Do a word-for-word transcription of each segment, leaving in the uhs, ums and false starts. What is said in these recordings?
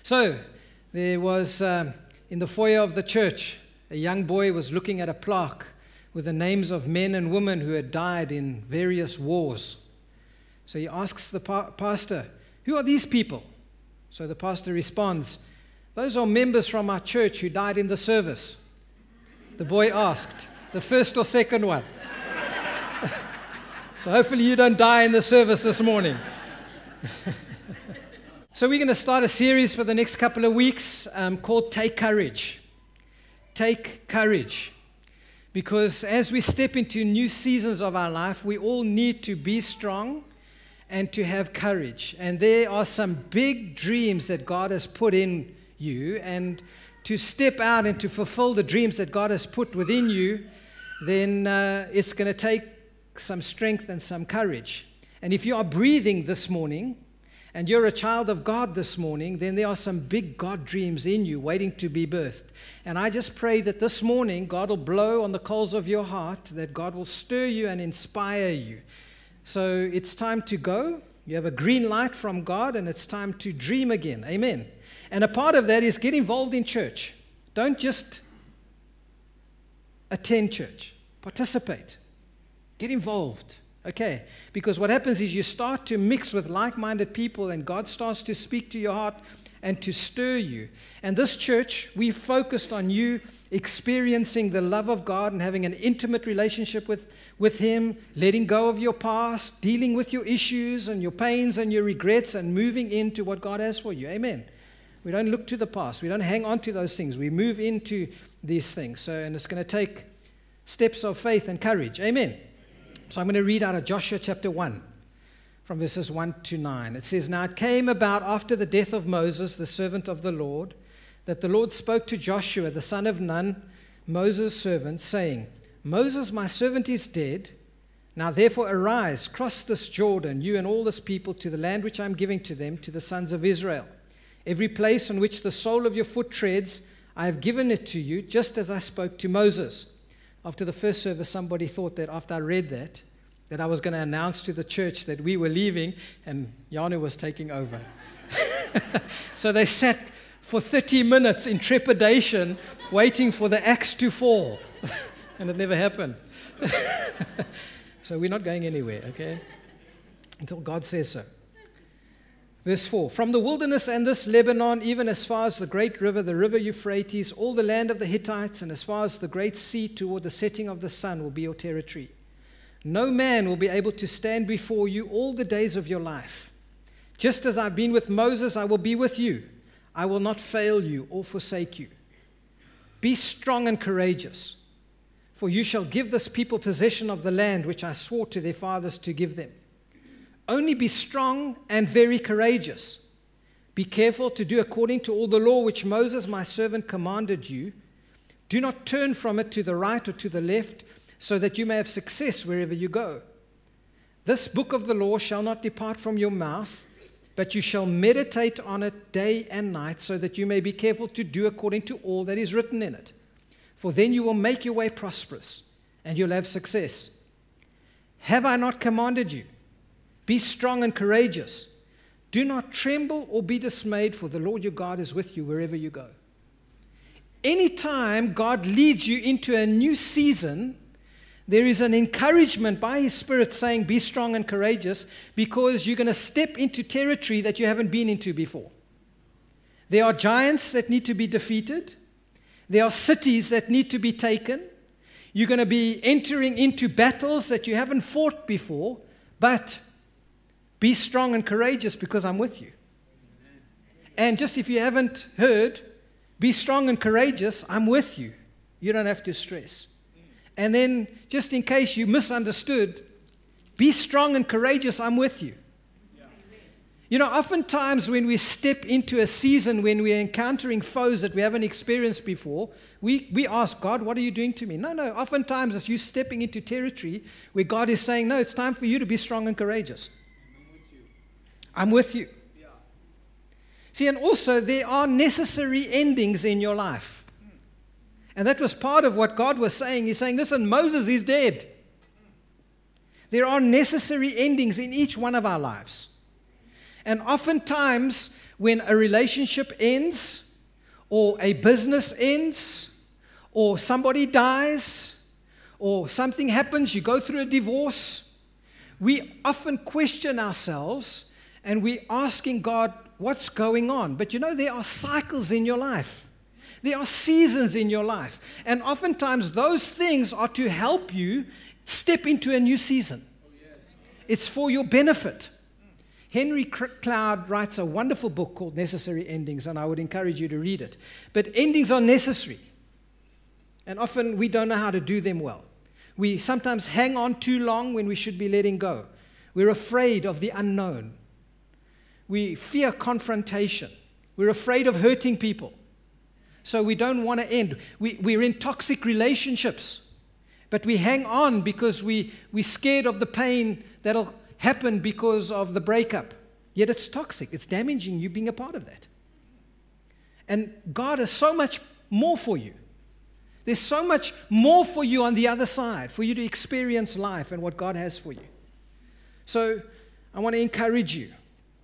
So, there was, um, in the foyer of the church, a young boy was looking at a plaque with the names of men and women who had died in various wars. So he asks the pa- pastor, "Who are these people?" So the pastor responds, "Those are members from our church who died in the service." The boy asked, "The first or second one?" So hopefully you don't die in the service this morning. So we're going to start a series for the next couple of weeks um, called Take Courage. Take courage. Because as we step into new seasons of our life, we all need to be strong and to have courage. And there are some big dreams that God has put in you. And to step out and to fulfill the dreams that God has put within you, then uh, it's going to take some strength and some courage. And if you are breathing this morning, and you're a child of God this morning, then there are some big God dreams in you waiting to be birthed. And I just pray that this morning God will blow on the coals of your heart, that God will stir you and inspire you. So it's time to go. You have a green light from God, and it's time to dream again. Amen. And a part of that is get involved in church. Don't just attend church. Participate. Get involved. Okay, because what happens is you start to mix with like-minded people and God starts to speak to your heart and to stir you. And this church, we focused on you experiencing the love of God and having an intimate relationship with, with Him, letting go of your past, dealing with your issues and your pains and your regrets and moving into what God has for you. Amen. We don't look to the past. We don't hang on to those things. We move into these things. So, and it's going to take steps of faith and courage. Amen. So I'm going to read out of Joshua chapter one, from verses one to nine. It says, "Now it came about after the death of Moses, the servant of the Lord, that the Lord spoke to Joshua, the son of Nun, Moses' servant, saying, Moses, my servant, is dead. Now therefore arise, cross this Jordan, you and all this people, to the land which I am giving to them, to the sons of Israel. Every place on which the sole of your foot treads, I have given it to you, just as I spoke to Moses." After the first service, somebody thought that after I read that, that I was going to announce to the church that we were leaving and Janu was taking over. So they sat for thirty minutes in trepidation, waiting for the axe to fall. And it never happened. So we're not going anywhere, okay? Until God says so. Verse four, "From the wilderness and this Lebanon, even as far as the great river, the river Euphrates, all the land of the Hittites, and as far as the great sea toward the setting of the sun will be your territory. No man will be able to stand before you all the days of your life. Just as I've been with Moses, I will be with you. I will not fail you or forsake you. Be strong and courageous, for you shall give this people possession of the land which I swore to their fathers to give them. Only be strong and very courageous. Be careful to do according to all the law which Moses my servant commanded you. Do not turn from it to the right or to the left, so that you may have success wherever you go. This book of the law shall not depart from your mouth, but you shall meditate on it day and night, so that you may be careful to do according to all that is written in it. For then you will make your way prosperous, and you'll have success. Have I not commanded you? Be strong and courageous. Do not tremble or be dismayed, for the Lord your God is with you wherever you go." Anytime God leads you into a new season, there is an encouragement by His Spirit saying, be strong and courageous, because you're going to step into territory that you haven't been into before. There are giants that need to be defeated. There are cities that need to be taken. You're going to be entering into battles that you haven't fought before, but be strong and courageous because I'm with you. And just if you haven't heard, be strong and courageous, I'm with you. You don't have to stress. And then, just in case you misunderstood, be strong and courageous, I'm with you. You know, oftentimes when we step into a season when we're encountering foes that we haven't experienced before, we, we ask God, what are you doing to me? No, no, oftentimes it's you stepping into territory where God is saying, no, it's time for you to be strong and courageous. I'm with you. Yeah. See, and also there are necessary endings in your life. And that was part of what God was saying. He's saying, listen, Moses is dead. There are necessary endings in each one of our lives. And oftentimes when a relationship ends, or a business ends, or somebody dies, or something happens, you go through a divorce, we often question ourselves and we're asking God, what's going on? But you know, there are cycles in your life. There are seasons in your life. And oftentimes those things are to help you step into a new season. It's for your benefit. Henry Cloud writes a wonderful book called Necessary Endings, and I would encourage you to read it. But endings are necessary. And often we don't know how to do them well. We sometimes hang on too long when we should be letting go. We're afraid of the unknown. We fear confrontation. We're afraid of hurting people. So we don't want to end. We, we're in toxic relationships. But we hang on because we, we're scared of the pain that'll happen because of the breakup. Yet it's toxic. It's damaging you being a part of that. And God has so much more for you. There's so much more for you on the other side, for you to experience life and what God has for you. So I want to encourage you.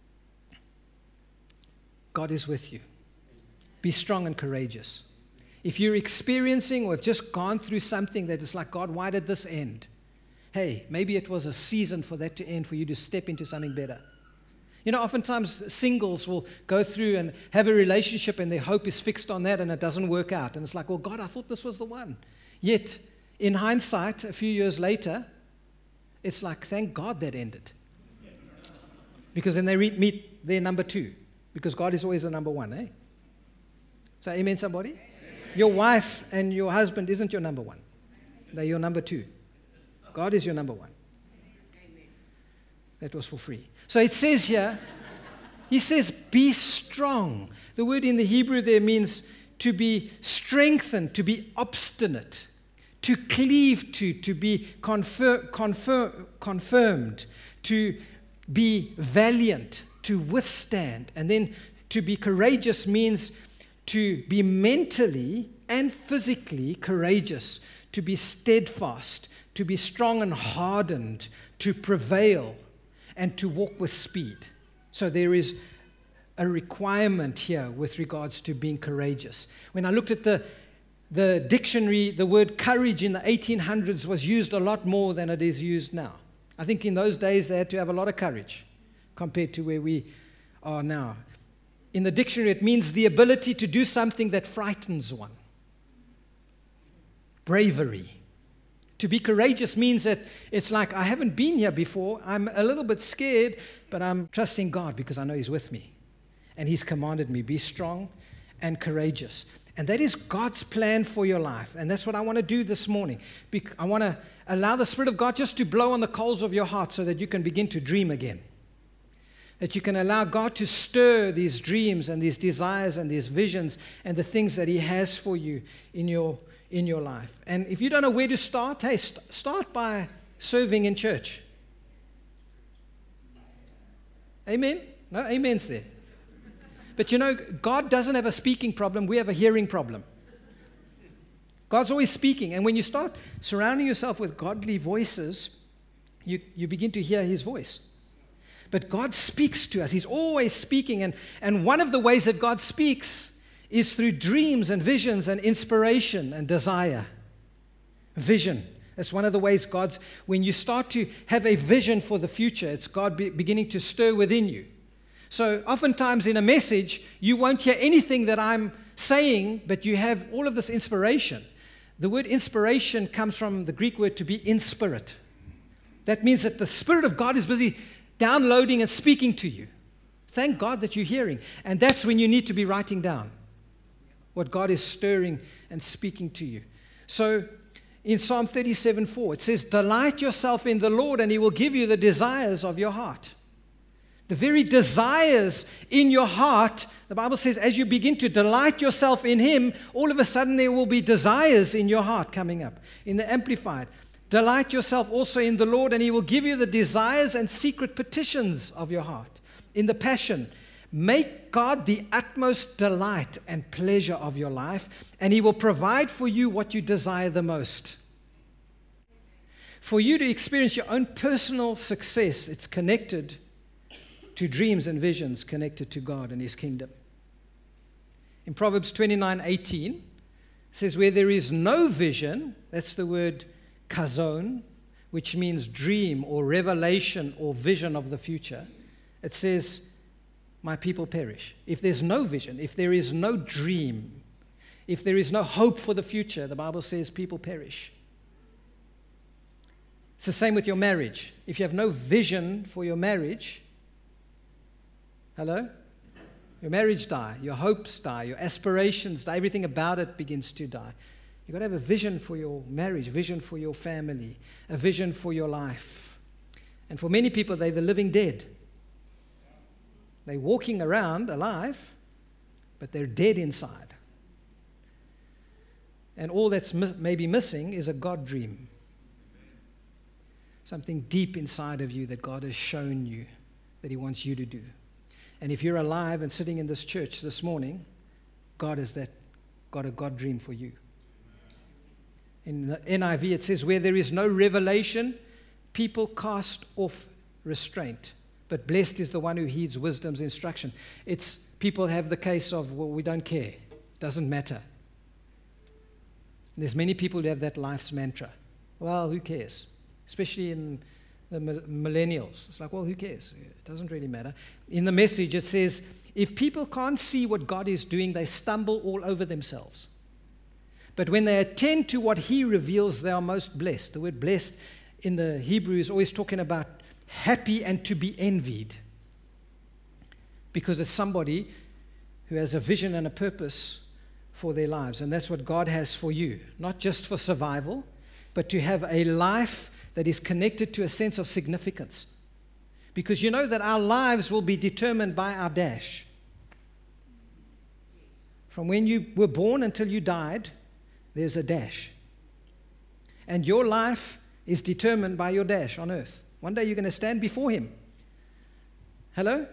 God is with you. Be strong and courageous. If you're experiencing or have just gone through something that is like, God, why did this end? Hey, maybe it was a season for that to end, for you to step into something better. You know, oftentimes singles will go through and have a relationship and their hope is fixed on that and it doesn't work out. And it's like, well, God, I thought this was the one. Yet, in hindsight, a few years later, it's like, thank God that ended. Because then they re- meet their number two. Because God is always the number one, eh? So, amen, somebody? Amen. Your wife and your husband isn't your number one. They're your number two. God is your number one. Amen. That was for free. So it says here, he says, be strong. The word in the Hebrew there means to be strengthened, to be obstinate, to cleave to, to be confir- confir- confirmed, to be valiant, to withstand. And then to be courageous means to be mentally and physically courageous, to be steadfast, to be strong and hardened, to prevail, and to walk with speed. So there is a requirement here with regards to being courageous. When I looked at the, the dictionary, the word courage in the eighteen hundreds was used a lot more than it is used now. I think in those days they had to have a lot of courage compared to where we are now. In the dictionary, it means the ability to do something that frightens one. Bravery. To be courageous means that it's like, I haven't been here before. I'm a little bit scared, but I'm trusting God because I know He's with me. And He's commanded me, be strong and courageous. And that is God's plan for your life. And that's what I want to do this morning. I want to allow the Spirit of God just to blow on the coals of your heart so that you can begin to dream again. That you can allow God to stir these dreams and these desires and these visions and the things that He has for you in your in your life. And if you don't know where to start, hey, st- start by serving in church. Amen? No, amen's there. But you know, God doesn't have a speaking problem. We have a hearing problem. God's always speaking. And when you start surrounding yourself with godly voices, you, you begin to hear His voice. But God speaks to us. He's always speaking. And, and one of the ways that God speaks is through dreams and visions and inspiration and desire. Vision. That's one of the ways God's, when you start to have a vision for the future, it's God be, beginning to stir within you. So oftentimes in a message, you won't hear anything that I'm saying, but you have all of this inspiration. The word inspiration comes from the Greek word to be in spirit. That means that the Spirit of God is busy downloading and speaking to you. Thank God that you're hearing. And that's when you need to be writing down what God is stirring and speaking to you. So in Psalm thirty-seven four, it says, delight yourself in the Lord and He will give you the desires of your heart. The very desires in your heart, the Bible says, as you begin to delight yourself in Him, all of a sudden there will be desires in your heart coming up. In the Amplified, delight yourself also in the Lord and He will give you the desires and secret petitions of your heart. In the Passion, make God the utmost delight and pleasure of your life, and He will provide for you what you desire the most. For you to experience your own personal success, it's connected to dreams and visions connected to God and His kingdom. In Proverbs twenty-nine eighteen, it says, where there is no vision, that's the word kazon, which means dream or revelation or vision of the future. It says, my people perish. If there's no vision, if there is no dream, if there is no hope for the future, the Bible says people perish. It's the same with your marriage. If you have no vision for your marriage, hello? Your marriage die, your hopes die, your aspirations die, everything about it begins to die. You've got to have a vision for your marriage, a vision for your family, a vision for your life. And for many people, they're the living dead. They're walking around alive, but they're dead inside. And all that's mis- maybe missing is a God dream. Something deep inside of you that God has shown you that He wants you to do. And if you're alive and sitting in this church this morning, God has that, got a God dream for you. In the N I V, it says, where there is no revelation, people cast off restraint. But blessed is the one who heeds wisdom's instruction. It's people have the case of, well, we don't care. Doesn't matter. And there's many people who have that life's mantra. Well, who cares? Especially in the millennials. It's like, well, who cares? It doesn't really matter. In the Message, it says, if people can't see what God is doing, they stumble all over themselves. But when they attend to what He reveals, they are most blessed. The word blessed in the Hebrew is always talking about happy and to be envied. Because it's somebody who has a vision and a purpose for their lives. And that's what God has for you. Not just for survival, but to have a life that is connected to a sense of significance. Because you know that our lives will be determined by our dash. From when you were born until you died, there's a dash. And your life is determined by your dash on earth. One day you're going to stand before Him. Hello?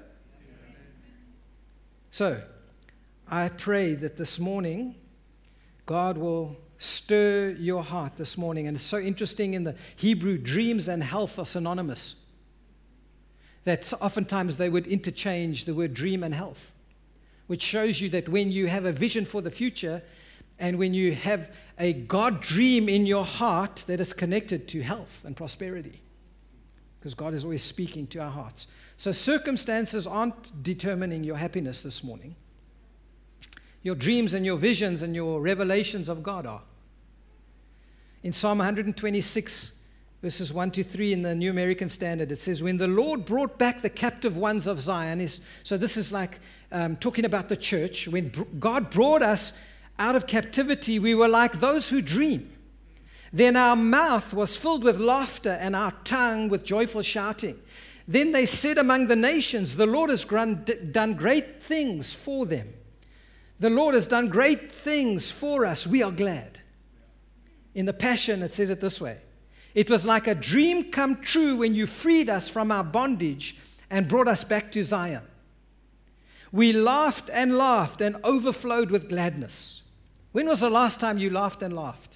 So, I pray that this morning, God will stir your heart this morning. And it's so interesting in the Hebrew, dreams and health are synonymous. That oftentimes they would interchange the word dream and health, which shows you that when you have a vision for the future and when you have a God dream in your heart, that is connected to health and prosperity. Because God is always speaking to our hearts. So circumstances aren't determining your happiness this morning. Your dreams and your visions and your revelations of God are. In Psalm one twenty-six, verses one to three in the New American Standard, it says, when the Lord brought back the captive ones of Zion, is, so this is like um, talking about the church. When br- God brought us out of captivity, we were like those who dream. Then our mouth was filled with laughter and our tongue with joyful shouting. Then they said among the nations, the Lord has done great things for them. The Lord has done great things for us. We are glad. In the Passion, it says it this way. It was like a dream come true when you freed us from our bondage and brought us back to Zion. We laughed and laughed and overflowed with gladness. When was the last time you laughed and laughed?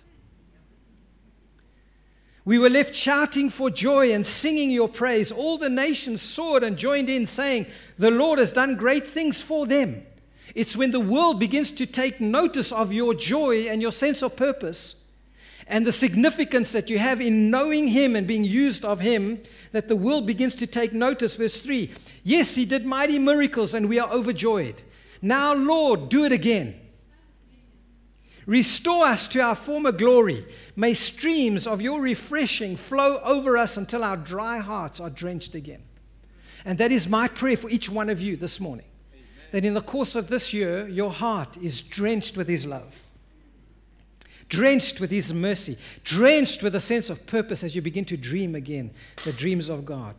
We were left shouting for joy and singing your praise. All the nations saw it and joined in, saying, the Lord has done great things for them. It's when the world begins to take notice of your joy and your sense of purpose and the significance that you have in knowing Him and being used of Him, that the world begins to take notice. Verse three, yes, He did mighty miracles and we are overjoyed. Now, Lord, do it again. Restore us to our former glory. May streams of your refreshing flow over us until our dry hearts are drenched again. And that is my prayer for each one of you this morning. Amen. That in the course of this year, your heart is drenched with His love. Drenched with His mercy. Drenched with a sense of purpose as you begin to dream again, the dreams of God.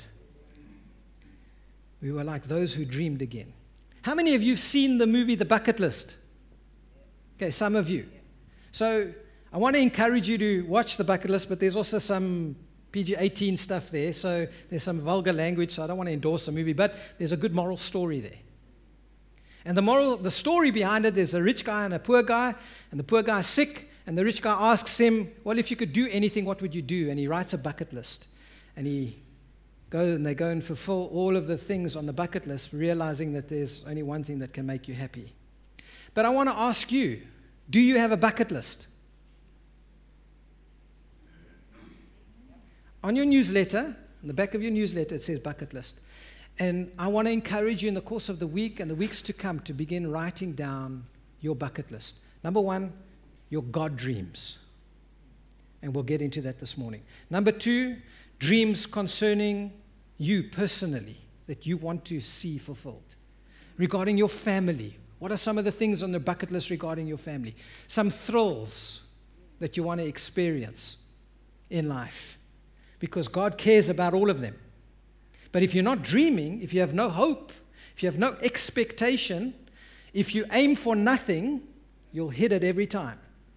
We were like those who dreamed again. How many of you have seen the movie The Bucket List? Okay, some of you. So I want to encourage you to watch The Bucket List, but there's also some P G eighteen stuff there, so there's some vulgar language, so I don't want to endorse the movie, but there's a good moral story there. And the moral, the story behind it, there's a rich guy and a poor guy, and the poor guy is sick, and the rich guy asks him, well, if you could do anything, what would you do? And he writes a bucket list, and he go and they go and fulfill all of the things on the bucket list, realizing that there's only one thing that can make you happy. But I want to ask you, do you have a bucket list? On your newsletter, on the back of your newsletter, it says bucket list. And I want to encourage you in the course of the week and the weeks to come to begin writing down your bucket list. Number one, your God dreams. And we'll get into that this morning. Number two, dreams concerning you personally that you want to see fulfilled. Regarding your family. What are some of the things on the bucket list regarding your family? Some thrills that you want to experience in life. Because God cares about all of them. But if you're not dreaming, if you have no hope, if you have no expectation, if you aim for nothing, you'll hit it every time.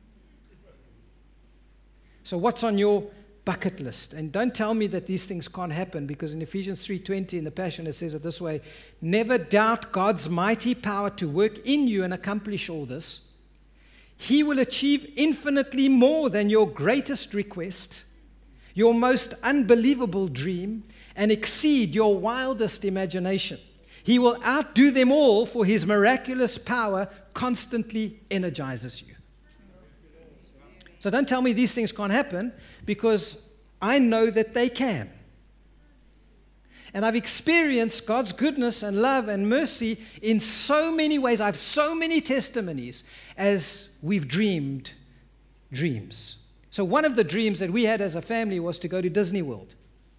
So what's on your bucket list? And don't tell me that these things can't happen, because in Ephesians three twenty in the Passion it says it this way: never doubt God's mighty power to work in you and accomplish all this. He will achieve infinitely more than your greatest request, your most unbelievable dream, and exceed your wildest imagination. He will outdo them all, for his miraculous power constantly energizes you. So don't tell me these things can't happen, because I know that they can. And I've experienced God's goodness and love and mercy in so many ways. I have so many testimonies as we've dreamed dreams. So one of the dreams that we had as a family was to go to Disney World.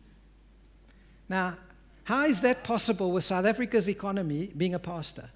Now, how is that possible with South Africa's economy being a pastor?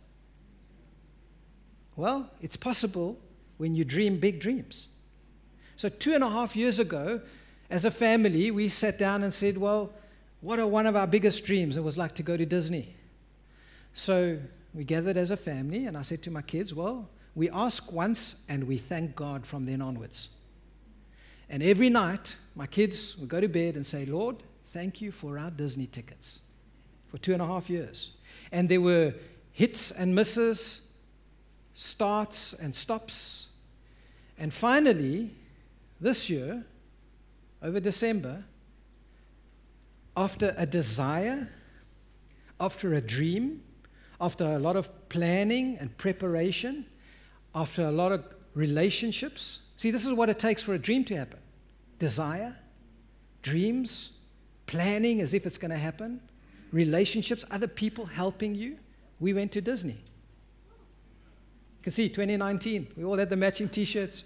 Well, it's possible when you dream big dreams. So two and a half years ago, as a family, we sat down and said, well, what are one of our biggest dreams? It was like to go to Disney. So we gathered as a family, and I said to my kids, well, we ask once and we thank God from then onwards. And every night, my kids would go to bed and say, Lord, thank you for our Disney tickets for two and a half years. And there were hits and misses, starts and stops. And finally, this year, over December, after a desire, after a dream, after a lot of planning and preparation, after a lot of relationships. See, this is what it takes for a dream to happen. Desire, dreams, planning as if it's going to happen, relationships, other people helping you. We went to Disney. You can see twenty nineteen, we all had the matching t-shirts.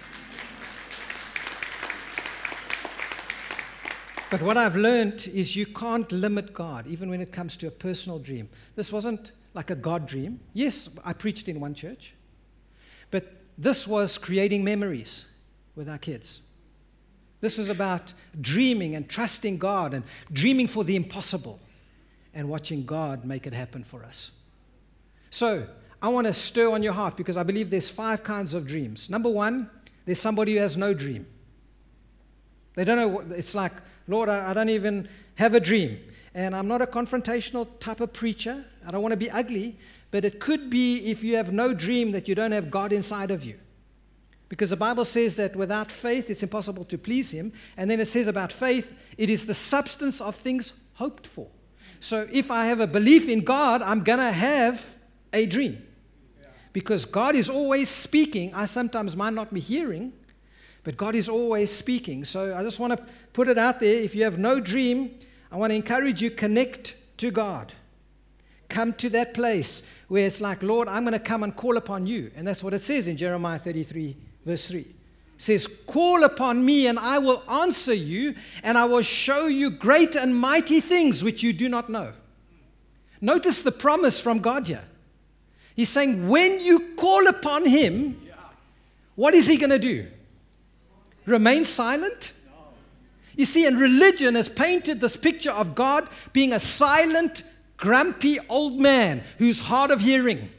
But what I've learned is you can't limit God, even when it comes to a personal dream. This wasn't like a God dream. Yes, I preached in one church. But this was creating memories with our kids. This was about dreaming and trusting God and dreaming for the impossible and watching God make it happen for us. So I want to stir on your heart, because I believe there's five kinds of dreams. Number one, there's somebody who has no dream. They don't know what, it's like, Lord, I, I don't even have a dream. And I'm not a confrontational type of preacher. I don't want to be ugly. But it could be, if you have no dream, that you don't have God inside of you. Because the Bible says that without faith, it's impossible to please him. And then it says about faith, it is the substance of things hoped for. So if I have a belief in God, I'm going to have a dream. Because God is always speaking. I sometimes might not be hearing, but God is always speaking. So I just want to put it out there. If you have no dream, I want to encourage you, connect to God. Come to that place where it's like, Lord, I'm going to come and call upon you. And that's what it says in Jeremiah thirty-three, verse three. It says, call upon me and I will answer you, and I will show you great and mighty things which you do not know. Notice the promise from God here. He's saying, when you call upon him, what is he going to do? Remain silent? You see, and religion has painted this picture of God being a silent, grumpy old man who's hard of hearing.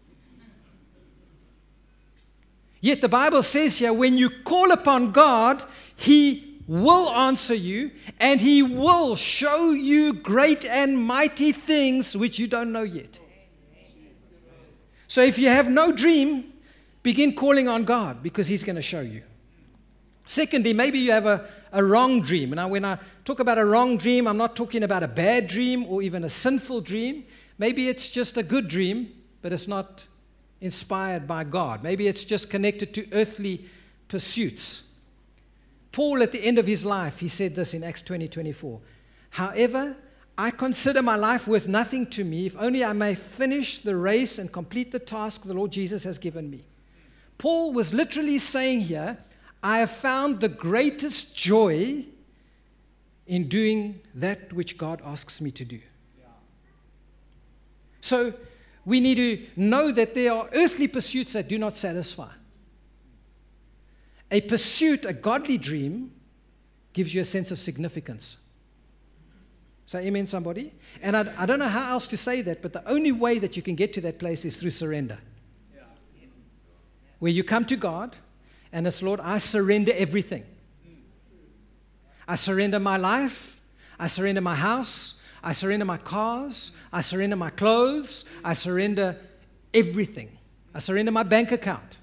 Yet the Bible says here, when you call upon God, he will answer you, and he will show you great and mighty things which you don't know yet. So if you have no dream, begin calling on God, because he's going to show you. Secondly, maybe you have a, a wrong dream. Now, when I talk about a wrong dream, I'm not talking about a bad dream or even a sinful dream. Maybe it's just a good dream, but it's not inspired by God. Maybe it's just connected to earthly pursuits. Paul, at the end of his life, he said this in Acts twenty twenty-four. However, I consider my life worth nothing to me, if only I may finish the race and complete the task the Lord Jesus has given me. Paul was literally saying here, I have found the greatest joy in doing that which God asks me to do. Yeah. So we need to know that there are earthly pursuits that do not satisfy. A pursuit, a godly dream, gives you a sense of significance. Say amen, somebody? And I, I don't know how else to say that, but the only way that you can get to that place is through surrender. Yeah. Where you come to God, and it's, Lord, I surrender everything. I surrender my life. I surrender my house. I surrender my cars. I surrender my clothes. I surrender everything. I surrender my bank account.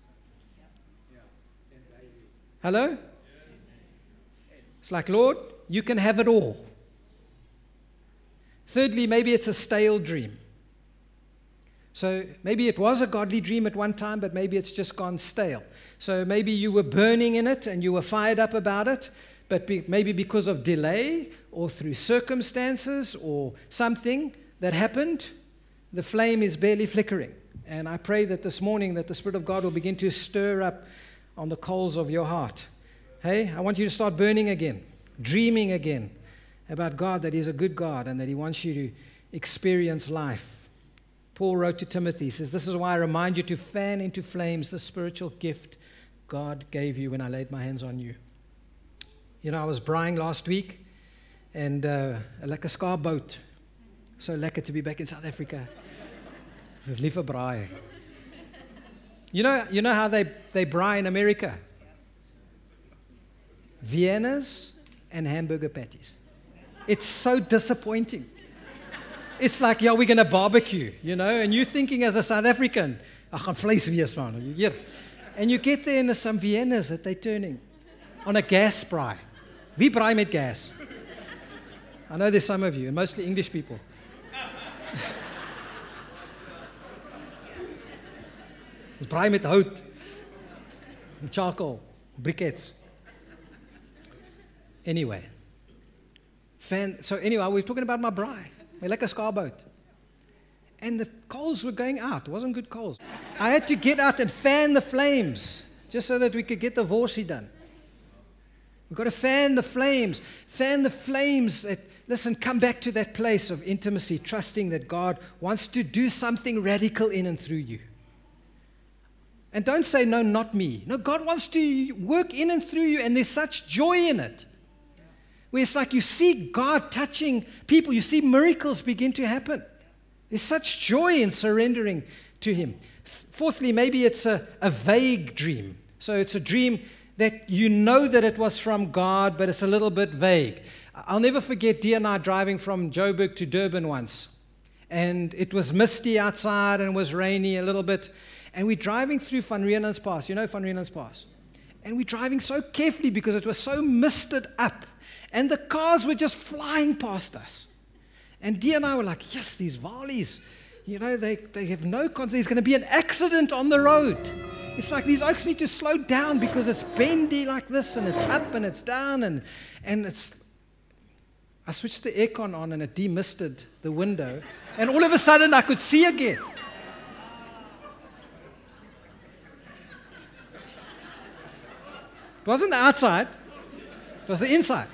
Hello? It's like, Lord, you can have it all. Thirdly, maybe it's a stale dream. So maybe it was a godly dream at one time, but maybe it's just gone stale. So maybe you were burning in it and you were fired up about it, but be, maybe because of delay or through circumstances or something that happened, the flame is barely flickering. And I pray that this morning that the Spirit of God will begin to stir up on the coals of your heart. Hey, I want you to start burning again, dreaming again about God, that He's a good God and that He wants you to experience life. Paul wrote to Timothy, he says, this is why I remind you to fan into flames the spiritual gift God gave you when I laid my hands on you. You know, I was braaiing last week and uh, a lekker ska boat. So lekker to be back in South Africa. It's liever braai. You know, you know how they, they braai in America? Viennas and hamburger patties. It's so disappointing. It's like, yeah, we're going to barbecue, you know, and you're thinking as a South African, I gaan vleis wees man. And you get there and there's some Viennas that they're turning on a gas braai. Wie braai met gas? I know there's some of you, and mostly English people. It's braai met hout, charcoal, briquettes. Anyway, fan, so anyway, we were talking about my braai, my lekker ska boat. And the coals were going out. It wasn't good coals. I had to get out and fan the flames just so that we could get the worsie done. We've got to fan the flames. Fan the flames. That, listen, come back to that place of intimacy, trusting that God wants to do something radical in and through you. And don't say, no, not me. No, God wants to work in and through you, and there's such joy in it. Where it's like you see God touching people. You see miracles begin to happen. There's such joy in surrendering to Him. Fourthly, maybe it's a, a vague dream. So it's a dream that you know that it was from God, but it's a little bit vague. I'll never forget Dee and I driving from Joburg to Durban once. And it was misty outside and it was rainy a little bit. And we're driving through Van Rienelands Pass. You know Van Rienelands Pass? And we're driving so carefully because it was so misted up. And the cars were just flying past us. And Dee and I were like, yes, these Walies, you know, they, they have no concept. There's going to be an accident on the road. It's like these oaks need to slow down because it's bendy like this, and it's up and it's down, and, and it's... I switched the aircon on and it demisted the window, and all of a sudden I could see again. It wasn't the outside, it was the inside.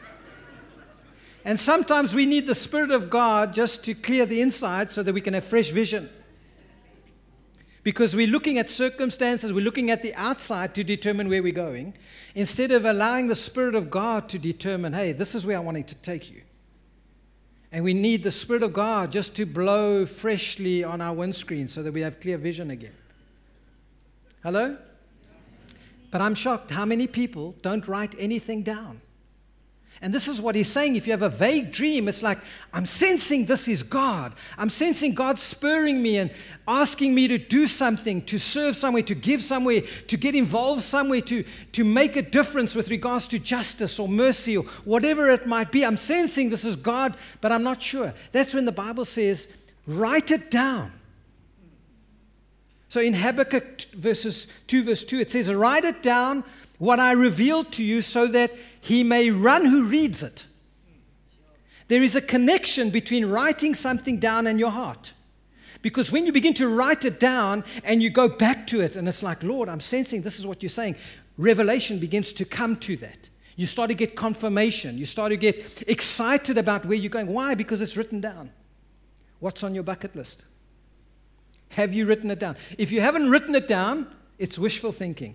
And sometimes we need the Spirit of God just to clear the inside so that we can have fresh vision. Because we're looking at circumstances, we're looking at the outside to determine where we're going, instead of allowing the Spirit of God to determine, hey, this is where I want to take you. And we need the Spirit of God just to blow freshly on our windscreen so that we have clear vision again. Hello? But I'm shocked how many people don't write anything down. And this is what he's saying. If you have a vague dream, it's like, I'm sensing this is God. I'm sensing God spurring me and asking me to do something, to serve somewhere, to give somewhere, to get involved somewhere, to, to make a difference with regards to justice or mercy or whatever it might be. I'm sensing this is God, but I'm not sure. That's when the Bible says, write it down. So in Habakkuk verses two, verse two, it says, write it down, what I revealed to you, so that he may run who reads it. There is a connection between writing something down and your heart. Because when you begin to write it down and you go back to it, and it's like, Lord, I'm sensing this is what you're saying, revelation begins to come to that. You start to get confirmation. You start to get excited about where you're going. Why? Because it's written down. What's on your bucket list? Have you written it down? If you haven't written it down, it's wishful thinking.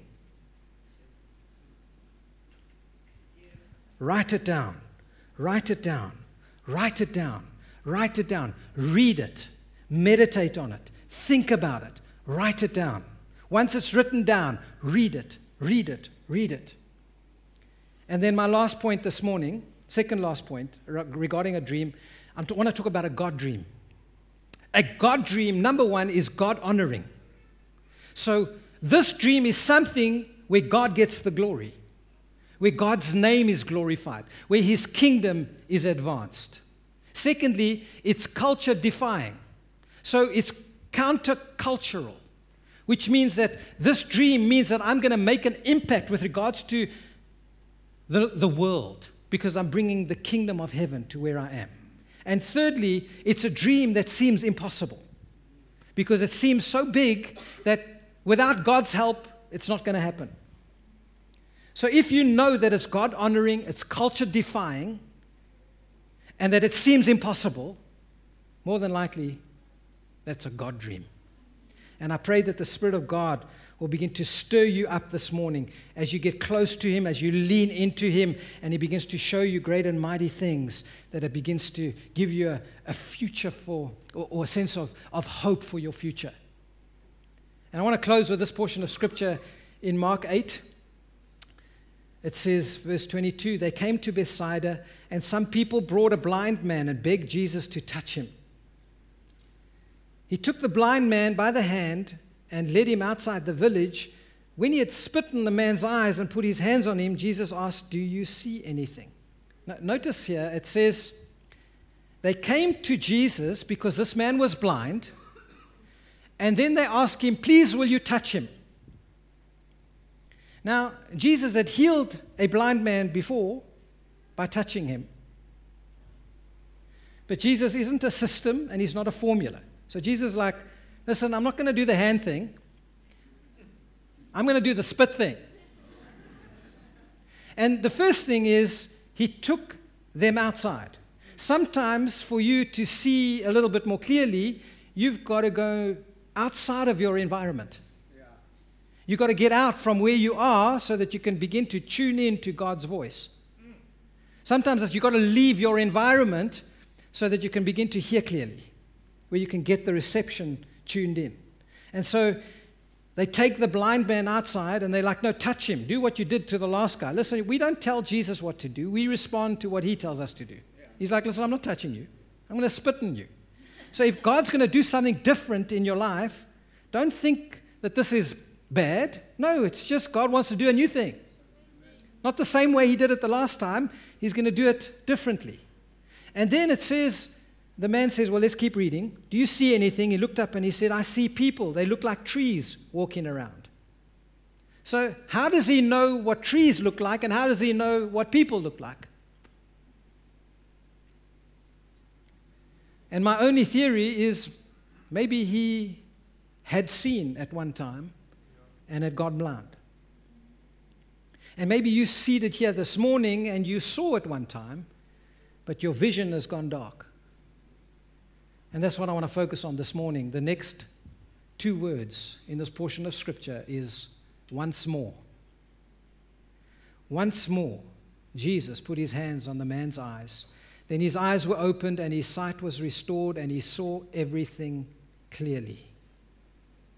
Write it down. Write it down. Write it down. Write it down. Read it. Meditate on it. Think about it. Write it down. Once it's written down, read it. Read it. Read it. And then my last point this morning, second last point regarding a dream, I want to talk about a God dream. A God dream, number one, is God honoring. So this dream is something where God gets the glory, where God's name is glorified, where his kingdom is advanced. Secondly, it's culture defying. So it's countercultural, which means that this dream means that I'm going to make an impact with regards to the, the world, because I'm bringing the kingdom of heaven to where I am. And thirdly, it's a dream that seems impossible, because it seems so big that without God's help, it's not going to happen. So if you know that it's God-honoring, it's culture-defying, and that it seems impossible, more than likely, that's a God dream. And I pray that the Spirit of God will begin to stir you up this morning as you get close to him, as you lean into him, and he begins to show you great and mighty things, that it begins to give you a, a future for, or, or a sense of, of hope for your future. And I want to close with this portion of Scripture in Mark eight. It says, verse twenty-two, they came to Bethsaida, and some people brought a blind man and begged Jesus to touch him. He took the blind man by the hand and led him outside the village. When he had spit in the man's eyes and put his hands on him, Jesus asked, do you see anything? Now, notice here, it says, they came to Jesus because this man was blind, and then they asked him, please, will you touch him? Now, Jesus had healed a blind man before by touching him. But Jesus isn't a system, and he's not a formula. So Jesus is like, listen, I'm not going to do the hand thing. I'm going to do the spit thing. And the first thing is, he took them outside. Sometimes for you to see a little bit more clearly, you've got to go outside of your environment. You've got to get out from where you are so that you can begin to tune in to God's voice. Sometimes you've got to leave your environment so that you can begin to hear clearly, where you can get the reception tuned in. And so they take the blind man outside and they're like, no, touch him. Do what you did to the last guy. Listen, we don't tell Jesus what to do. We respond to what he tells us to do. He's like, listen, I'm not touching you. I'm going to spit on you. So if God's going to do something different in your life, don't think that this is bad. No, it's just God wants to do a new thing. Not the same way he did it the last time. He's going to do it differently. And then it says, the man says, well, let's keep reading. Do you see anything? He looked up and he said, I see people. They look like trees walking around. So how does he know what trees look like, and how does he know what people look like? And my only theory is maybe he had seen at one time and had gone blind. And maybe you seated here this morning and you saw at one time, but your vision has gone dark. And that's what I want to focus on this morning. The next two words in this portion of Scripture is once more. Once more, Jesus put his hands on the man's eyes. Then his eyes were opened and his sight was restored and he saw everything clearly.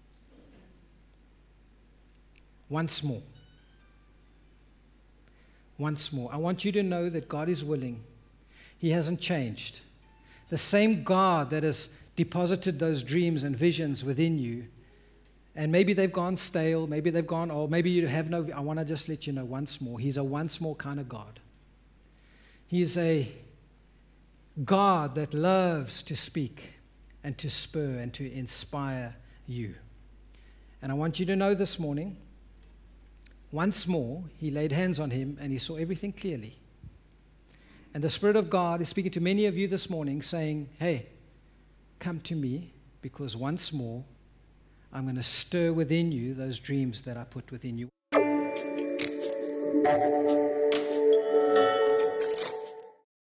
Once more. once more. I want you to know that God is willing. He hasn't changed. The same God that has deposited those dreams and visions within you, and maybe they've gone stale, maybe they've gone old, maybe you have no, I want to just let you know once more, He's a once more kind of God. He's a God that loves to speak and to spur and to inspire you. And I want you to know this morning, once more, He laid hands on him and he saw everything clearly. And the Spirit of God is speaking to many of you this morning saying, hey, come to me, because once more, I'm going to stir within you those dreams that I put within you.